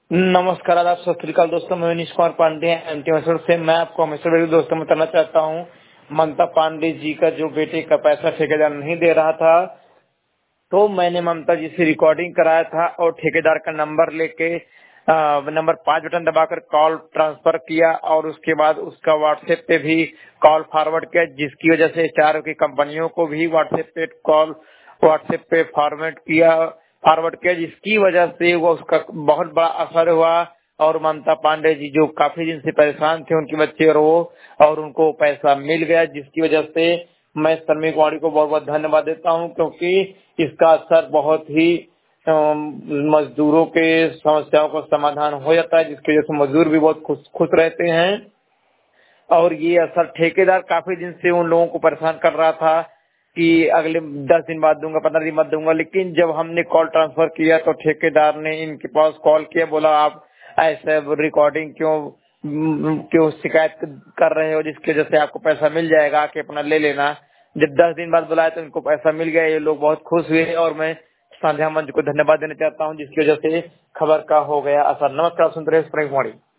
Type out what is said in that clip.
नमस्कार, आदाब, सत श्री अकाल दोस्तों। मैं मनीष कुमार पांडे एमटी मैसूर से। मैं आपको हमेशा दोस्तों बताना चाहता हूँ, ममता पांडे जी का जो बेटे का पैसा ठेकेदार नहीं दे रहा था, तो मैंने ममता जी से रिकॉर्डिंग कराया था और ठेकेदार का नंबर लेके नंबर 5 बटन दबाकर कॉल ट्रांसफर किया और उसके बाद उसका व्हाट्सएप पे भी कॉल फॉरवर्ड किया, जिसकी वजह से चारों की कंपनियों को भी व्हाट्सएप पे फॉरवर्ड किया, जिसकी वजह से वो उसका बहुत बड़ा असर हुआ। और ममता पांडे जी जो काफी दिन से परेशान थे, उनके बच्चे और उनको पैसा मिल गया, जिसकी वजह से मैं श्रमिक वाणी को बहुत बहुत धन्यवाद देता हूं, क्योंकि इसका असर बहुत ही मजदूरों के समस्याओं का समाधान हो जाता है, जिसकी वजह से मजदूर भी बहुत खुश खुश रहते हैं। और ये असर ठेकेदार काफी दिन से उन लोगों को परेशान कर रहा था कि अगले 10 दिन बाद दूंगा, 15 दिन बाद दूंगा, लेकिन जब हमने कॉल ट्रांसफर किया तो ठेकेदार ने इनके पास कॉल किया, बोला आप ऐसे रिकॉर्डिंग क्यों शिकायत कर रहे हो, जिसकी वजह से आपको पैसा मिल जाएगा, आके अपना ले लेना। जब 10 दिन बाद बुलाया तो इनको पैसा मिल गया। ये लोग बहुत खुश हुए और मैं संध्या मंच को धन्यवाद देना चाहता हूँ, जिसकी वजह से खबर का हो गया असर। नमस्कार, सुन रहे हैं